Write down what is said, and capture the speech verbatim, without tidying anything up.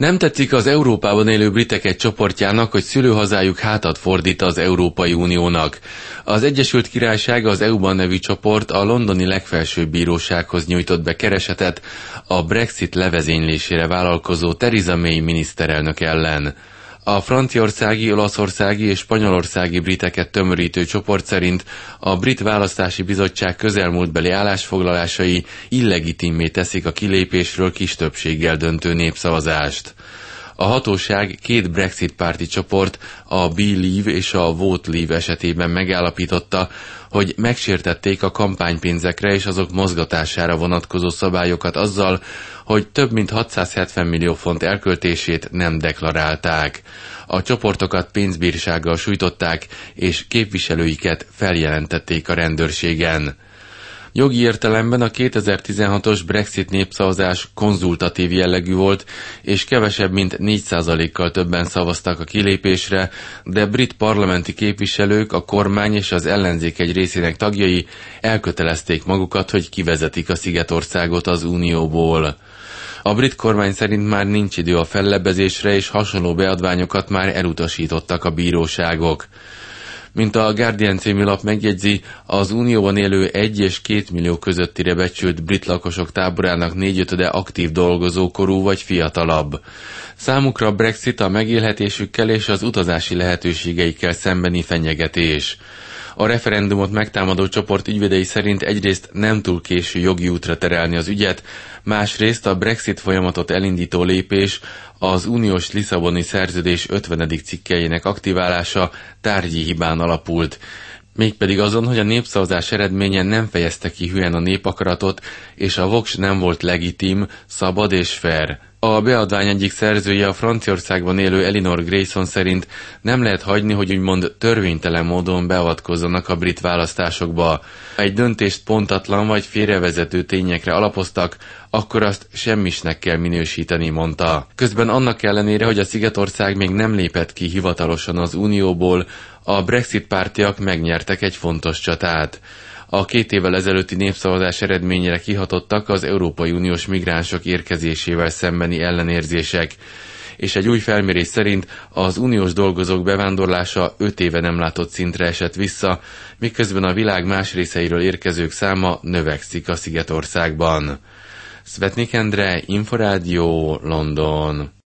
Nem tetszik az Európában élő britek egy csoportjának, hogy szülőhazájuk hátat fordít az Európai Uniónak. Az Egyesült Királyság az é u-ban nevű csoport a londoni legfelsőbb bírósághoz nyújtott be keresetet a Brexit levezénylésére vállalkozó Theresa May miniszterelnök ellen. A franciaországi, olaszországi és spanyolországi briteket tömörítő csoport szerint a brit választási bizottság közelmúltbeli állásfoglalásai illegitimmé teszik a kilépésről kis többséggel döntő népszavazást. A hatóság két Brexit párti csoport, a Believe és a Vote Leave esetében megállapította, hogy megsértették a kampánypénzekre és azok mozgatására vonatkozó szabályokat azzal, hogy több mint hatszázhetven millió font elköltését nem deklarálták. A csoportokat pénzbírsággal sújtották, és képviselőiket feljelentették a rendőrségen. Jogi értelemben a kétezer-tizenhatos Brexit népszavazás konzultatív jellegű volt, és kevesebb mint négy százalékkal többen szavaztak a kilépésre, de brit parlamenti képviselők, a kormány és az ellenzék egy részének tagjai elkötelezték magukat, hogy kivezetik a szigetországot az Unióból. A brit kormány szerint már nincs idő a fellebbezésre, és hasonló beadványokat már elutasítottak a bíróságok. Mint a Guardian című lap megjegyzi, az Unióban élő egy és két millió közöttire becsült brit lakosok táborának négyötöde aktív dolgozókorú vagy fiatalabb. Számukra a Brexit a megélhetésükkel és az utazási lehetőségeikkel szembeni fenyegetés. A referendumot megtámadó csoport ügyvédei szerint egyrészt nem túl késő jogi útra terelni az ügyet, másrészt a Brexit folyamatot elindító lépés, az uniós Lisszaboni szerződés ötvenedik cikkelyének aktiválása tárgyi hibán alapult, mégpedig azon, hogy a népszavazás eredménye nem fejezte ki hülyen a népakaratot, és a voks nem volt legitim, szabad és fair. A beadvány egyik szerzője, a Franciaországban élő Elinor Grayson szerint nem lehet hagyni, hogy úgymond törvénytelen módon beavatkozzanak a brit választásokba. Ha egy döntést pontatlan vagy félrevezető tényekre alapoztak, akkor azt semmisnek kell minősíteni, mondta. Közben annak ellenére, hogy a Szigetország még nem lépett ki hivatalosan az Unióból, a Brexit pártiak megnyertek egy fontos csatát. A két évvel ezelőtti népszavazás eredményére kihatottak az Európai Uniós migránsok érkezésével szembeni ellenérzések, és egy új felmérés szerint az uniós dolgozók bevándorlása öt éve nem látott szintre esett vissza, miközben a világ más részeiről érkezők száma növekszik a Szigetországban. Svetnik Endre, Inforádió, London.